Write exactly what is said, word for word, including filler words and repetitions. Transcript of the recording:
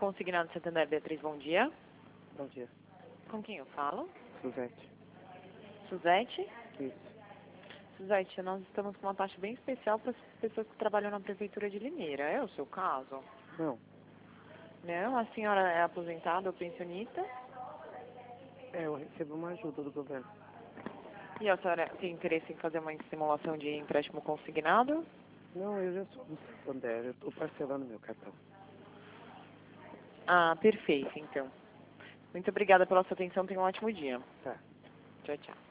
Consignado Santander, Beatriz, bom dia. Bom dia. Com quem eu falo? Suzete. Suzete? Isso. Suzete, nós estamos com uma taxa bem especial para as pessoas que trabalham na Prefeitura de Limeira. É o seu caso? Não. Não? A senhora é aposentada ou pensionista? É, eu recebo uma ajuda do governo. E a senhora tem interesse em fazer uma simulação de empréstimo consignado? Não, eu já sou do Santander. Eu estou parcelando meu cartão. Ah, perfeito, então. Muito obrigada pela sua atenção. Tenha um ótimo dia. Tá. Tchau, tchau.